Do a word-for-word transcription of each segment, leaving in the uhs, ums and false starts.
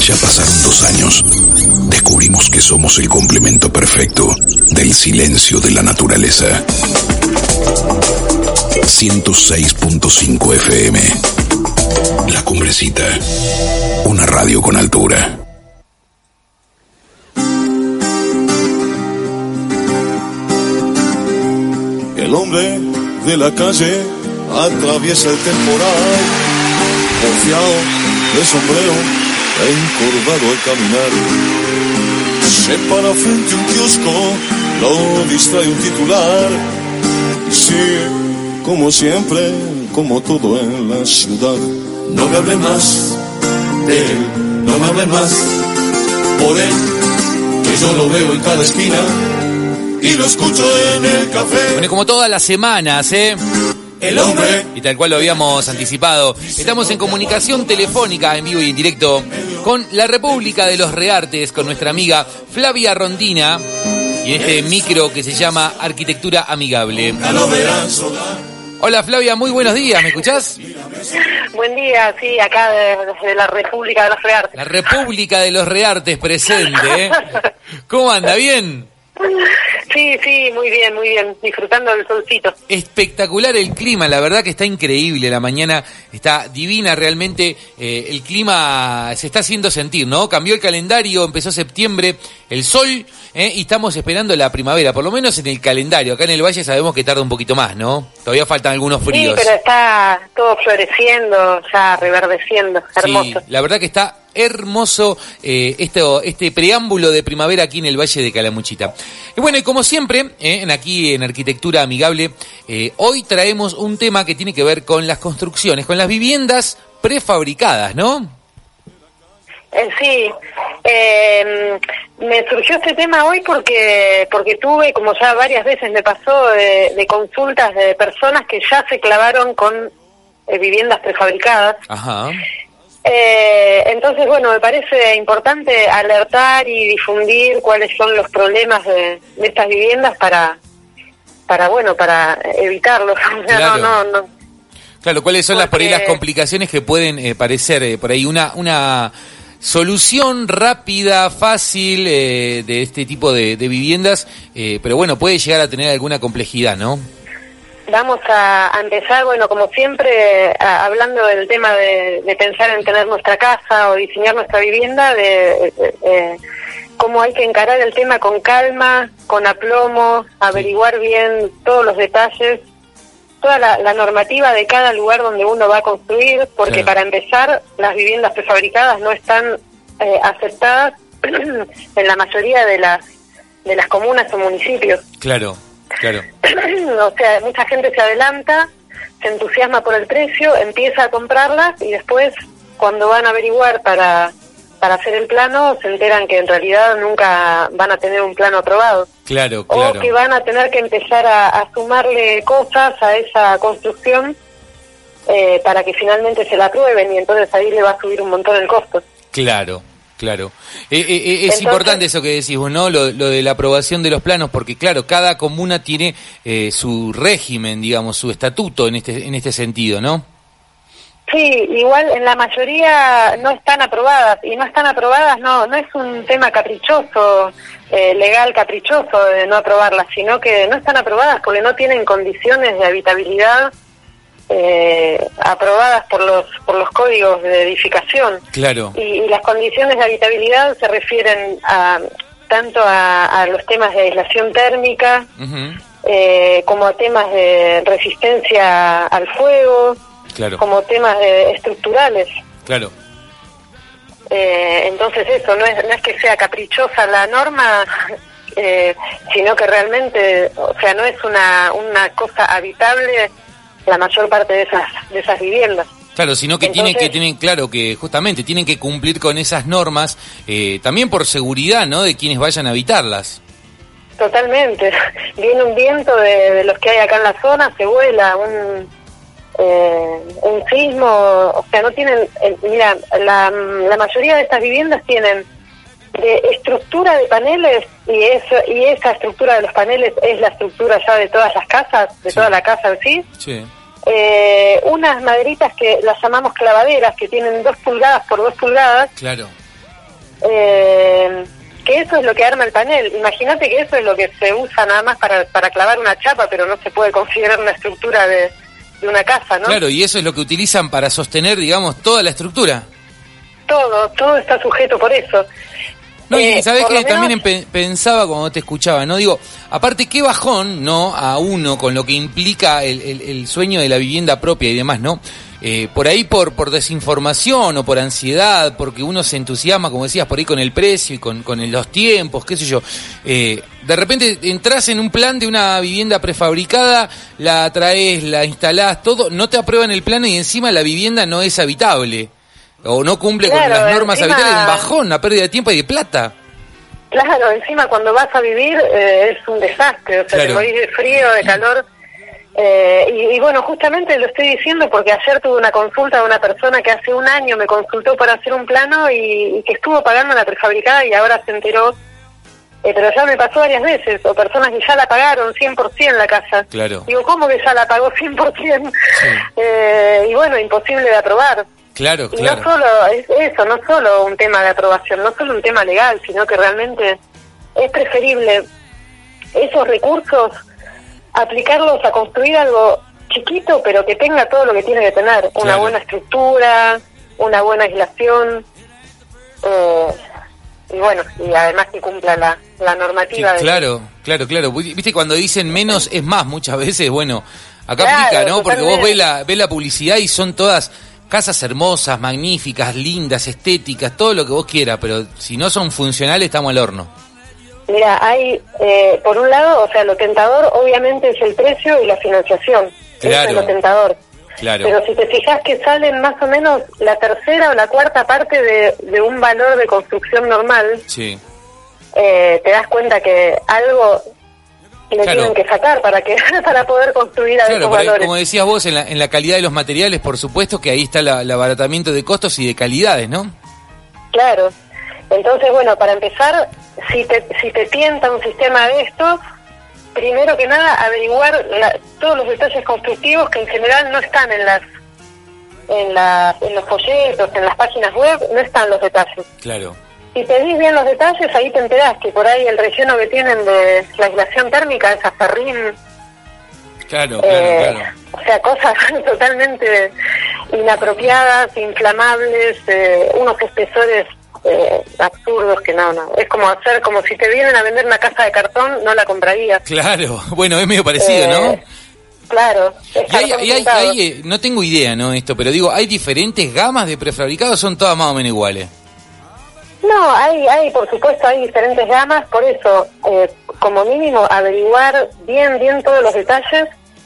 Ya pasaron dos años. Descubrimos que somos el complemento perfecto del silencio de la naturaleza. ciento seis punto cinco F M. La Cumbrecita. Una radio con altura. El hombre de la calle atraviesa el temporal, confiado de sombrero, encorvado al caminar. Se para frente a un kiosco, lo distrae un titular. Sigue, como siempre, como todo en la ciudad. No me hablen más de él, no me hablen más por él, que yo lo veo en cada esquina y lo escucho en el café. Bueno, como todas las semanas, ¿eh? El hombre. Y tal cual lo habíamos anticipado, estamos en comunicación telefónica en vivo y en directo con la República de los Reartes, con nuestra amiga Flavia Rondina, y en este micro que se llama Arquitectura Amigable. Hola Flavia, muy buenos días, ¿me escuchás? Buen día, sí, acá desde de la República de los Reartes. La República de los Reartes presente, ¿eh? ¿Cómo anda? ¿Bien? Sí, sí, muy bien, muy bien, disfrutando del solcito. Espectacular el clima, la verdad que está increíble, la mañana está divina realmente, eh, el clima se está haciendo sentir, ¿no? Cambió el calendario, empezó septiembre, el sol, eh, y estamos esperando la primavera, por lo menos en el calendario. Acá en el Valle sabemos que tarda un poquito más, ¿no? Todavía faltan algunos fríos. Sí, pero está todo floreciendo, ya reverdeciendo, hermoso. Sí, la verdad que está hermoso eh, esto, este preámbulo de primavera aquí en el Valle de Calamuchita. Y bueno, y como siempre, eh, en aquí en Arquitectura Amigable, eh, hoy traemos un tema que tiene que ver con las construcciones, con las viviendas prefabricadas, ¿no? Eh, sí, eh, me surgió este tema hoy porque porque tuve, como ya varias veces me pasó, de, de consultas de personas que ya se clavaron con eh, viviendas prefabricadas. Ajá. Eh, entonces, bueno, me parece importante alertar y difundir cuáles son los problemas de, de estas viviendas para, para bueno, para evitarlos. O sea, Claro. no, no, no. Claro, ¿cuáles son Porque... las por ahí las complicaciones que pueden eh, parecer eh, por ahí una una solución rápida, fácil eh, de este tipo de, de viviendas, eh, pero bueno, puede llegar a tener alguna complejidad, ¿no? Vamos a, a empezar, bueno, como siempre, a, hablando del tema de, de pensar en tener nuestra casa o diseñar nuestra vivienda, de, de, de cómo hay que encarar el tema con calma, con aplomo, averiguar bien todos los detalles, toda la, la normativa de cada lugar donde uno va a construir, porque Claro. para empezar, las viviendas prefabricadas no están eh, aceptadas en la mayoría de las de las comunas o municipios. Claro, claro. O sea, mucha gente se adelanta, se entusiasma por el precio, empieza a comprarlas y después, cuando van a averiguar para para hacer el plano, se enteran que en realidad nunca van a tener un plano aprobado. Claro, claro. O que van a tener que empezar a, a sumarle cosas a esa construcción eh, para que finalmente se la aprueben, y entonces ahí le va a subir un montón el costo. Claro, claro. Eh, eh, eh, es Entonces, importante eso que decís vos, ¿no? Lo, lo de la aprobación de los planos, porque claro, cada comuna tiene eh, su régimen, digamos, su estatuto en este en este sentido, ¿no? Sí, igual en la mayoría no están aprobadas, y no están aprobadas no no es un tema caprichoso, eh, legal caprichoso de no aprobarlas, sino que no están aprobadas porque no tienen condiciones de habitabilidad eh, aprobadas por los por los códigos de edificación. Claro. Y, y las condiciones de habitabilidad se refieren a tanto a, a los temas de aislación térmica, Uh-huh. eh, como a temas de resistencia al fuego, Claro. como temas de, estructurales. Claro. Eh, entonces eso, no es, no es que sea caprichosa la norma, eh, sino que realmente, o sea, no es una, una cosa habitable la mayor parte de esas de esas viviendas. Claro, sino que Entonces, tienen que tienen claro que justamente tienen que cumplir con esas normas, eh, también por seguridad, ¿no? De quienes vayan a habitarlas. Totalmente. Viene un viento de, de los que hay acá en la zona, se vuela un eh, un sismo, o sea, no tienen, eh, mira, la, la mayoría de estas viviendas tienen de estructura de paneles, y eso y esa estructura de los paneles es la estructura ya de todas las casas, de Sí. toda la casa en sí. Sí. Eh, unas maderitas que las llamamos clavaderas, que tienen dos pulgadas por dos pulgadas, Claro. eh, que eso es lo que arma el panel. Imagínate que eso es lo que se usa nada más para, para clavar una chapa, pero no se puede considerar una estructura de, de una casa, ¿no? Claro, y eso es lo que utilizan para sostener, digamos, toda la estructura. Todo, todo está sujeto por eso. No, y Eh, sabés por que lo menos- también empe- pensaba cuando te escuchaba, ¿no? Digo, aparte qué bajón, ¿no? A uno con lo que implica el, el, el sueño de la vivienda propia y demás, ¿no? Eh, por ahí por, por desinformación o por ansiedad, porque uno se entusiasma, como decías, por ahí con el precio y con, con el- los tiempos, qué sé yo. Eh, de repente entras en un plan de una vivienda prefabricada, la traes, la instalás, todo, no te aprueban el plano y encima la vivienda no es habitable. O no cumple Claro, con las normas encima- habitables, un bajón, una pérdida de tiempo y de plata. Claro, encima cuando vas a vivir eh, es un desastre, o sea, Claro. te morís de frío, de calor. Eh, y, y bueno, justamente lo estoy diciendo porque ayer tuve una consulta de una persona que hace un año me consultó para hacer un plano y, y que estuvo pagando la prefabricada y ahora se enteró. Eh, pero ya me pasó varias veces, o personas que ya la pagaron cien por ciento la casa. Claro. Digo, ¿cómo que ya la pagó cien por ciento? Eh, y bueno, imposible de aprobar. Claro, Y claro. no solo es eso, no solo un tema de aprobación, no solo un tema legal, sino que realmente es preferible esos recursos aplicarlos a construir algo chiquito, pero que tenga todo lo que tiene que tener, una Claro. buena estructura, una buena aislación, eh, y bueno, y además que cumpla la, la Que- normativa. de- claro, claro, claro. Viste, cuando dicen menos es más, muchas veces, bueno, acá Claro, aplica, ¿no? Porque vos ves totalmente. la, ves la publicidad y son todas casas hermosas, magníficas, lindas, estéticas, todo lo que vos quieras, pero si no son funcionales estamos al horno. Mira, hay, eh, por un lado, o sea, lo tentador obviamente es el precio y la financiación. Claro. Eso es lo tentador. Claro. Pero si te fijas que salen más o menos la tercera o la cuarta parte de, de un valor de construcción normal, Sí. eh, te das cuenta que algo le Claro. tienen que sacar para que para poder construir a Claro, esos por ahí, valores. como decías vos, en la, en la calidad de los materiales, por supuesto que ahí está la- el abaratamiento de costos y de calidades, ¿no? Claro. Entonces, bueno, para empezar, si te, si te tienta un sistema de estos, primero que nada averiguar la- todos los detalles constructivos que en general no están en las en, las, en los folletos, en las páginas web, no están los detalles. Claro. Si pedís bien los detalles, ahí te enterás que por ahí el relleno que tienen de la aislación térmica es aferrín, Claro, claro, eh, claro. o sea, cosas totalmente inapropiadas, inflamables, eh, unos espesores eh, absurdos que no, no. Es como hacer, como si te vienen a vender una caja de cartón, no la comprarías. Claro, bueno, es medio parecido, ¿no? Eh, Claro. es Y hay, cartón y hay- pintado. hay, eh, no tengo idea, ¿no? Esto, pero digo, ¿hay diferentes gamas de prefabricados? ¿Son todas más o menos iguales? No, hay, hay, por supuesto, hay diferentes gamas, por eso, eh, como mínimo, averiguar bien, bien todos los detalles.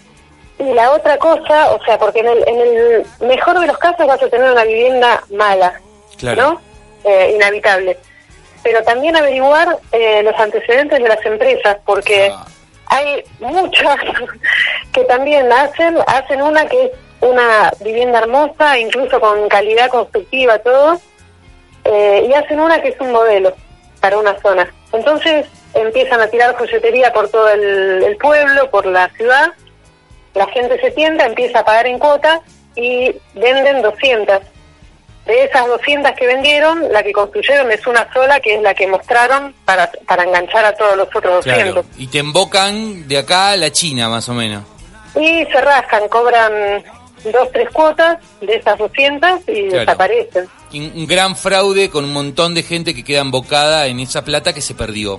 Y la otra cosa, o sea, porque en el, en el mejor de los casos vas a tener una vivienda mala, Claro. ¿no? Eh, inhabitable. Pero también averiguar eh, los antecedentes de las empresas, porque Ah. hay muchas que también hacen, hacen una que es una vivienda hermosa, incluso con calidad constructiva, todo, eh, y hacen una que es un modelo para una zona. Entonces empiezan a tirar folletería por todo el, el pueblo, por la ciudad, la gente se tienta, empieza a pagar en cuotas y venden doscientas. De esas doscientas que vendieron, la que construyeron es una sola, que es la que mostraron para, para enganchar a todos los otros doscientos. Claro. Y te embocan de acá a la China, más o menos. Y se rascan, cobran dos, tres cuotas de esas doscientas y Claro. desaparecen. Un, un gran fraude con un montón de gente que queda embocada en esa plata que se perdió.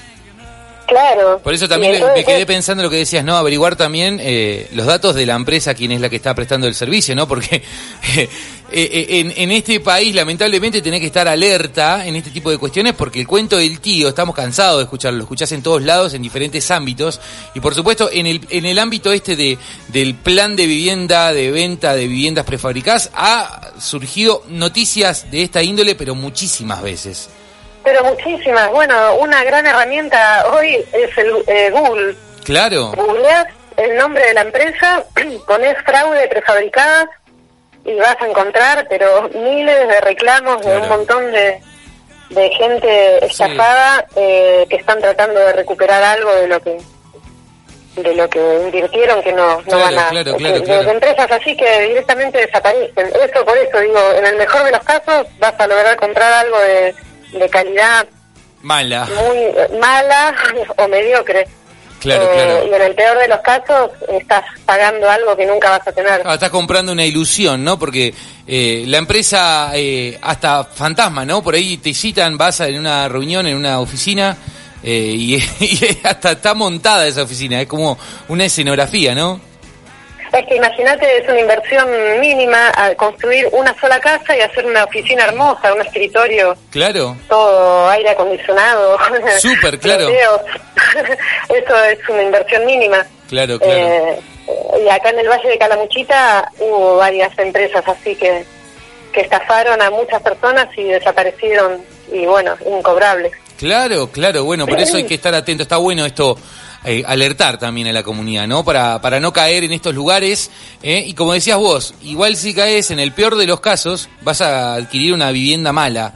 Claro. Por eso también Y le- me entonces quedé es- pensando en lo que decías, ¿no? Averiguar también eh, los datos de la empresa, quién es la que está prestando el servicio, ¿no? Porque eh, eh, en, en este país, lamentablemente, tenés que estar alerta en este tipo de cuestiones porque el cuento del tío, estamos cansados de escucharlo, lo escuchás en todos lados, en diferentes ámbitos. Y por supuesto, en el, en el ámbito este de del plan de vivienda, de venta de viviendas prefabricadas, ha surgido noticias de esta índole, pero muchísimas veces. Pero muchísimas. Bueno, una gran herramienta hoy es el eh, Google. Claro. Googleás el nombre de la empresa, pones fraude prefabricadas y vas a encontrar, pero miles de reclamos de Claro. un montón de, de gente estafada eh, que están tratando de recuperar algo de lo que de lo que invirtieron, que no, no Claro, van a... claro, que- claro, de, claro. de empresas así que directamente desaparecen. Eso, por eso digo, en el mejor de los casos vas a lograr comprar algo de, de calidad mala, muy mala o mediocre. Claro, eh, claro. Y en el peor de los casos estás pagando algo que nunca vas a tener. Ah, estás comprando una ilusión, ¿no? Porque eh, la empresa, eh, hasta fantasma, ¿no? Por ahí te citan, vas en una reunión, en una oficina, eh, y, y hasta está montada esa oficina, es como una escenografía, ¿no? Es que imagínate, es una inversión mínima a construir una sola casa y hacer una oficina hermosa, un escritorio. Claro. Todo aire acondicionado. Súper, claro. Eso es una inversión mínima. Claro, claro. Eh, y acá en el Valle de Calamuchita hubo varias empresas así que, que estafaron a muchas personas y desaparecieron, y bueno, incobrables. Claro, claro, bueno, por eso hay que estar atento. Está bueno esto, eh, alertar también a la comunidad, ¿no? Para para no caer en estos lugares, ¿eh? Y como decías vos, igual si caes, en el peor de los casos, vas a adquirir una vivienda mala.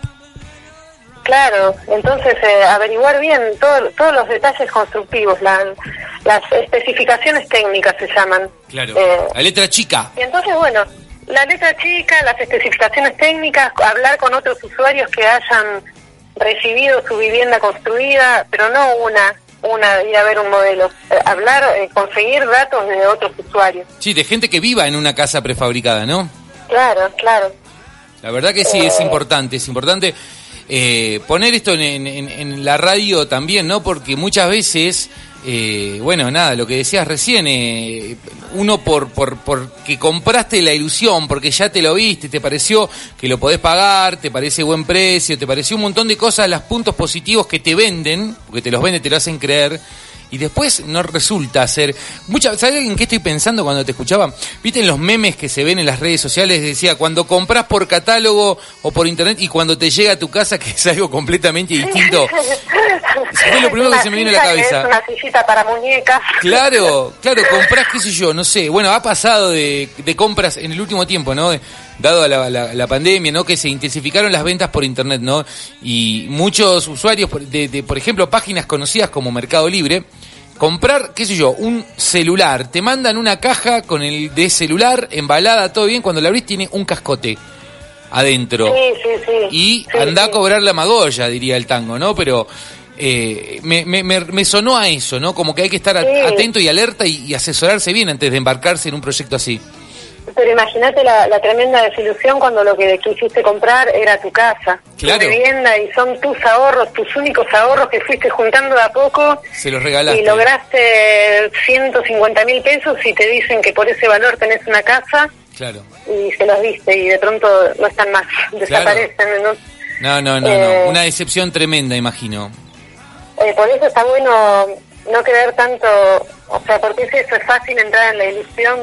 Claro, entonces eh, averiguar bien todo, todos los detalles constructivos, la, las especificaciones técnicas se llaman. Claro, eh, la letra chica. Y entonces, bueno, la letra chica, las especificaciones técnicas, hablar con otros usuarios que hayan recibido su vivienda construida, pero no una, una ir a ver un modelo, eh, hablar, eh, conseguir datos de otros usuarios. Sí, de gente que viva en una casa prefabricada, ¿no? Claro, claro. La verdad que sí, eh, es importante, es importante eh, poner esto en, en, en la radio también, ¿no? Porque muchas veces, eh, bueno, nada, lo que decías recién, eh, uno por, por, por que compraste la ilusión, porque ya te lo viste, te pareció que lo podés pagar, te parece buen precio, te pareció un montón de cosas, los puntos positivos que te venden, porque te los venden, te lo hacen creer, y después no resulta ser... Mucha, ¿sabes en qué estoy pensando cuando te escuchaba? ¿Viste en los memes que se ven en las redes sociales? Decía, cuando compras por catálogo o por internet y cuando te llega a tu casa, que es algo completamente distinto. Eso fue lo primero que se me vino a la cabeza. Es una sillita para muñecas. Claro, claro, comprás, qué sé yo, no sé. Bueno, ha pasado de, de compras en el último tiempo, ¿no? Dado a la, la, la pandemia, ¿no? Que se intensificaron las ventas por internet, ¿no? Y muchos usuarios, de, de, por ejemplo, páginas conocidas como Mercado Libre, comprar, qué sé yo, un celular. Te mandan una caja con el de celular, embalada, todo bien. Cuando la abrís tiene un cascote adentro. Sí, sí, sí. Y sí, anda sí. a cobrar la magolla, diría el tango, ¿no? Pero eh, me, me, me, me sonó a eso, ¿no? Como que hay que estar Sí. atento y alerta y, y asesorarse bien antes de embarcarse en un proyecto así. Pero imagínate la, la tremenda desilusión cuando lo que quisiste comprar era tu casa, Claro. tu vivienda, y son tus ahorros, tus únicos ahorros que fuiste juntando de a poco Se los regalaste. y lograste ciento cincuenta mil pesos y te dicen que por ese valor tenés una casa Claro. y se los diste y de pronto no están más, desaparecen. ¿no? No, no, no, Eh, no. Una decepción tremenda, imagino. Eh, por eso está bueno no querer tanto, o sea, porque es eso, es fácil entrar en la ilusión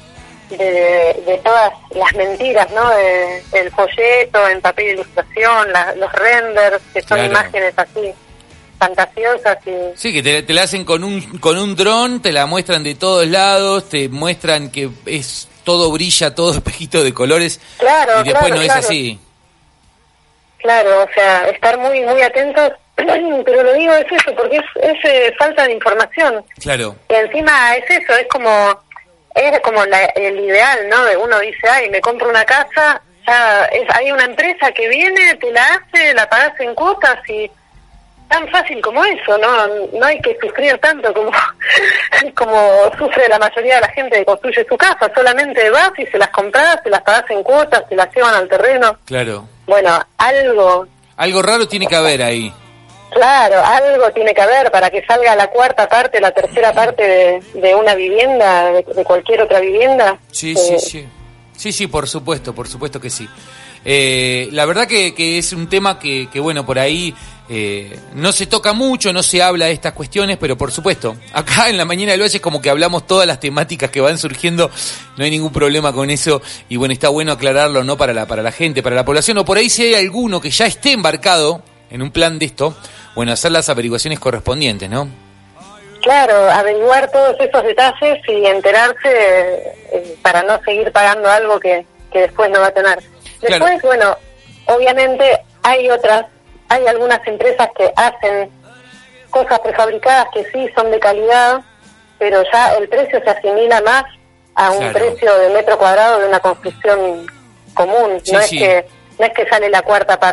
de, de todas las mentiras, ¿no? De, del folleto en papel de ilustración, la, los renders, que son Claro. imágenes así fantasiosas y... Sí, que te, te la hacen con un con un dron, te la muestran de todos lados, te muestran que es todo brilla, todo espejito de colores. Claro, y después claro, no es claro. así. Claro, o sea, estar muy muy atentos, pero lo digo es eso, porque es, es eh, falta de información. Claro. Y encima es eso, es como es como la, el ideal, ¿no? De uno dice, ay, me compro una casa, ya es, hay una empresa que viene, te la hace, la pagas en cuotas y tan fácil como eso, ¿no? No hay que sufrir tanto como como sufre la mayoría de la gente que construye su casa, solamente vas y se las compras, se las pagas en cuotas, se las llevan al terreno. Claro. Bueno, algo... Algo raro tiene que haber ahí. Claro, algo tiene que haber para que salga la cuarta parte, la tercera parte de, de una vivienda, de, de cualquier otra vivienda. Sí, Eh, sí, sí. Sí, sí, por supuesto, por supuesto que sí. Eh, la verdad que, que es un tema que, que bueno, por ahí eh, no se toca mucho, no se habla de estas cuestiones, pero por supuesto, acá en la Mañana del Valle es como que hablamos todas las temáticas que van surgiendo, no hay ningún problema con eso, y bueno, está bueno aclararlo, ¿no? Para la, para la gente, para la población, o por ahí si hay alguno que ya esté embarcado en un plan de esto, bueno, hacer las averiguaciones correspondientes, ¿no? Claro, averiguar todos esos detalles y enterarse eh, para no seguir pagando algo que, que después no va a tener. Después, Claro. bueno, obviamente hay otras, hay algunas empresas que hacen cosas prefabricadas que sí son de calidad, pero ya el precio se asimila más a un Claro. precio de metro cuadrado de una construcción común, Sí, no es sí. que no es que sale la cuarta parte.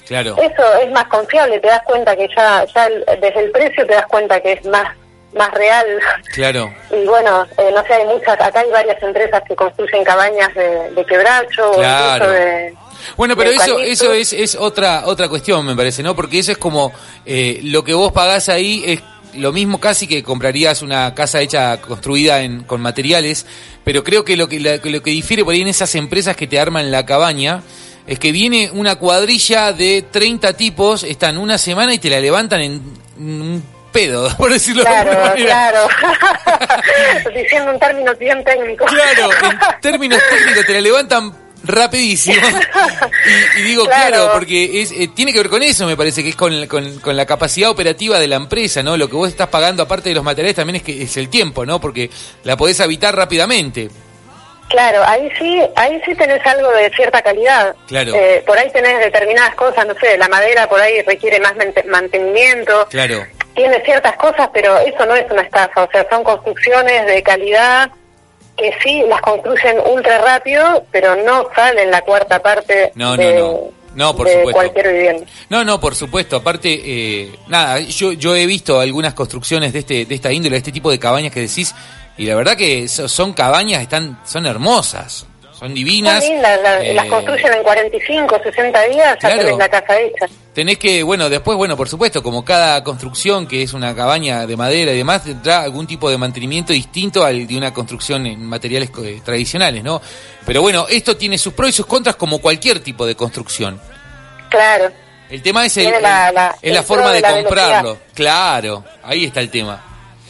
Claro. Eso es más confiable, te das cuenta que ya, ya el, desde el precio te das cuenta que es más más real. Claro. Y bueno, eh, no sé, hay muchas, acá hay varias empresas que construyen cabañas de, de quebracho, claro. o incluso de... Bueno, pero de eso eucalipto. eso es es otra otra cuestión, me parece, ¿no? Porque eso es como eh, lo que vos pagás ahí es lo mismo casi que comprarías una casa hecha, construida en, con materiales, pero creo que lo que la, lo que difiere por ahí en esas empresas que te arman la cabaña es que viene una cuadrilla de treinta tipos, están una semana y te la levantan en un pedo, por decirlo Claro, de alguna manera. claro. Diciendo un término bien técnico. Claro, en términos técnicos te la levantan rapidísimo. Y, y digo, claro, Claro. porque es eh, tiene que ver con eso, me parece, que es con, con, con la capacidad operativa de la empresa, ¿no? Lo que vos estás pagando, aparte de los materiales, también es que es el tiempo, ¿no? Porque la podés habitar rápidamente. Claro, ahí sí, ahí sí tenés algo de cierta calidad. Claro. Eh, por ahí tenés determinadas cosas, no sé, la madera por ahí requiere más mente- mantenimiento. Claro. Tiene ciertas cosas, pero eso no es una estafa, o sea, son construcciones de calidad que sí las construyen ultra rápido, pero no salen la cuarta parte No, de, no, no. No, por de supuesto. cualquier vivienda. No, no, por supuesto. Aparte, eh, nada, yo yo he visto algunas construcciones de este de esta índole, de este tipo de cabañas que decís, y la verdad que so- son cabañas, están son hermosas, son divinas. Son lindas, la- eh, las construyen en cuarenta y cinco, sesenta días, ya claro. tenés la casa hecha. Tenés que, bueno, después, bueno, por supuesto, como cada construcción que es una cabaña de madera y demás, tendrá algún tipo de mantenimiento distinto al de una construcción en materiales eh, tradicionales, ¿no? Pero bueno, esto tiene sus pros y sus contras como cualquier tipo de construcción. Claro. El tema es, el, Tiene la- el- la- es el la pro forma de de la comprarlo. velocidad. Claro, ahí está el tema.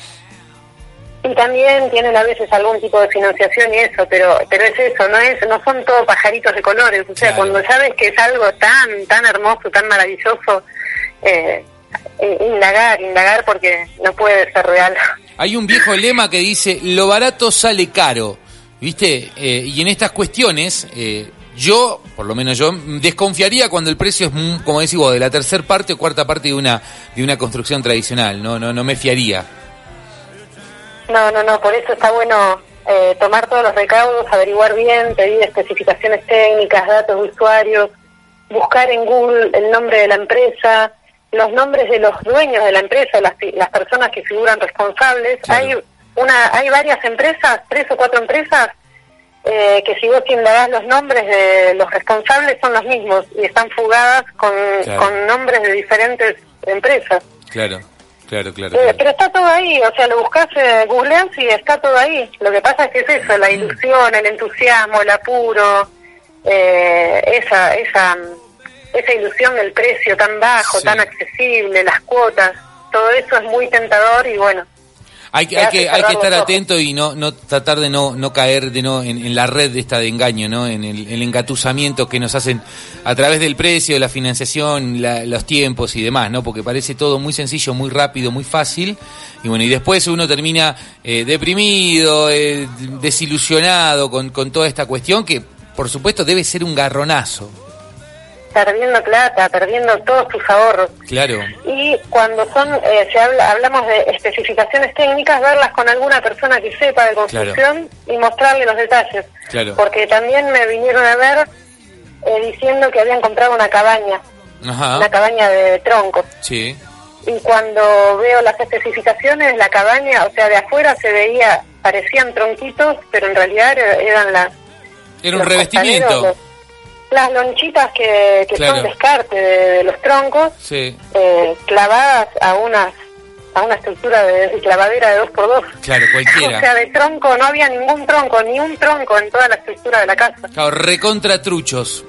Y también tienen a veces algún tipo de financiación y eso, pero pero es eso, no es no son todos pajaritos de colores. O sea, Claro. cuando sabes que es algo tan tan hermoso, tan maravilloso, eh, indagar, indagar porque no puede ser real. Hay un viejo lema que dice, lo barato sale caro, ¿viste? Eh, y en estas cuestiones, eh, yo, por lo menos yo, desconfiaría cuando el precio es, mm, como decís vos, de la tercera parte o cuarta parte de una de una construcción tradicional, no no no me fiaría. No, no, no, por eso está bueno eh, tomar todos los recaudos, averiguar bien, pedir especificaciones técnicas, datos de usuarios, buscar en Google el nombre de la empresa, los nombres de los dueños de la empresa, las, las personas que figuran responsables. Claro. Hay una, hay varias empresas, tres o cuatro empresas, eh, que si vos indagás los nombres de los responsables son los mismos y están fugadas con, Claro. con nombres de diferentes empresas. Claro, claro, claro. Eh, claro. pero está todo ahí, o sea, lo buscas, eh, googleas y está todo ahí. Lo que pasa es que es eso, la ilusión, el entusiasmo, el apuro, eh, esa, esa, esa ilusión del precio tan bajo, Sí. tan accesible, las cuotas, todo eso es muy tentador y bueno. Hay que, te hay hace que, hay que cerrar estar los ojos. atento y no, no tratar de no, no caer de no en, en la red de esta de engaño, ¿no? En el, el engatusamiento que nos hacen a través del precio, la financiación, la, los tiempos y demás, ¿no? Porque parece todo muy sencillo, muy rápido, muy fácil. Y bueno, y después uno termina eh, deprimido, eh, desilusionado con, con toda esta cuestión que, por supuesto, debe ser un garronazo. Perdiendo plata, perdiendo todos tus ahorros. Claro. Y cuando son, eh, se habla, hablamos de especificaciones técnicas, verlas con alguna persona que sepa de construcción y mostrarle los detalles. Claro. Porque también me vinieron a ver eh, diciendo que habían comprado una cabaña, Ajá. una cabaña de troncos. Sí. Y cuando veo las especificaciones, la cabaña, o sea, de afuera se veía, parecían tronquitos, pero en realidad eran las... Era un los revestimiento. costaneros, los- las lonchitas que, que Claro. son descarte de, de los troncos, Sí. eh, clavadas a unas a una estructura de, de clavadera de dos por dos. Claro, cualquiera. O sea, de tronco no había ningún tronco, ni un tronco en toda la estructura de la casa. Claro, recontra truchos.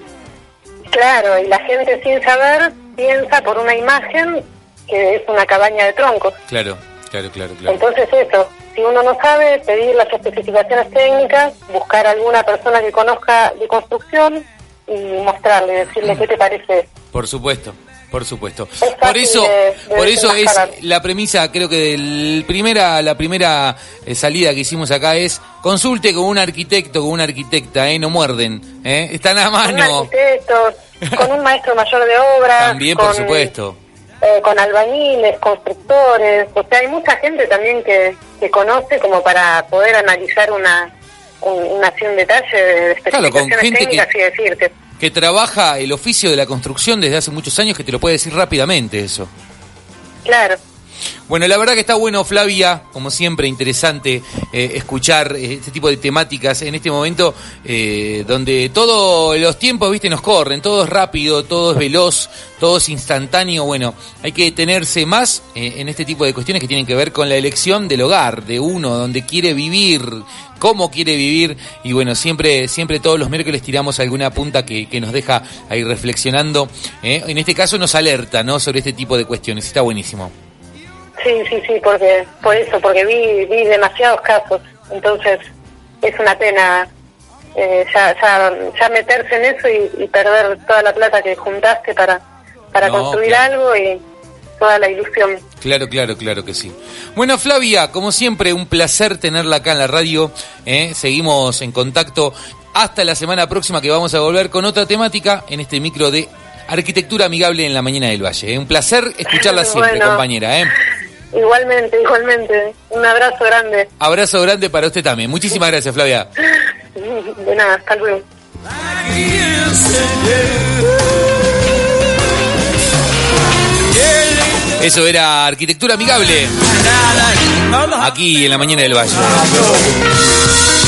Claro, y la gente sin saber piensa por una imagen que es una cabaña de troncos. Claro, claro, claro, claro. Entonces eso, si uno no sabe, pedir las especificaciones técnicas, buscar a alguna persona que conozca de construcción y mostrarle, decirle qué te parece. Por supuesto, por supuesto. Es Por fácil eso, de- de por eso es desenmascarar. la premisa, creo que del primera, la primera eh, salida que hicimos acá es consulte con un arquitecto, con una arquitecta, eh, no muerden, eh, están a Con mano. arquitectos, con un maestro mayor de obra. También, por con, supuesto. eh, con albañiles, constructores, o sea, hay mucha gente también que, que conoce como para poder analizar una un, una así un detalle de Claro, con especificaciones gente técnicas que- y decirte. que trabaja el oficio de la construcción desde hace muchos años, que te lo puede decir rápidamente eso. Claro. Bueno, la verdad que está bueno, Flavia, como siempre, interesante eh, escuchar eh, este tipo de temáticas en este momento eh, donde todos los tiempos, viste, nos corren, todo es rápido, todo es veloz, todo es instantáneo. Bueno, hay que detenerse más eh, en este tipo de cuestiones que tienen que ver con la elección del hogar, de uno, donde quiere vivir, cómo quiere vivir, y bueno, siempre siempre todos los miércoles tiramos alguna punta que, que nos deja ahí reflexionando, eh, en este caso nos alerta, ¿no?, sobre este tipo de cuestiones. Está buenísimo. Sí, sí, sí, porque por eso, porque vi vi demasiados casos, entonces es una pena eh, ya, ya ya meterse en eso y, y perder toda la plata que juntaste para para No, construir claro. algo y toda la ilusión. Claro, claro, claro que sí. Bueno, Flavia, como siempre, un placer tenerla acá en la radio, ¿eh? Seguimos en contacto hasta la semana próxima, que vamos a volver con otra temática en este micro de Arquitectura Amigable en la Mañana del Valle. ¿eh? Un placer escucharla siempre, Bueno. compañera, ¿eh? Igualmente, igualmente. Un abrazo grande. Abrazo grande para usted también. Muchísimas gracias, Flavia. De nada, hasta luego. Eso era Arquitectura Amigable, aquí en la Mañana del Valle.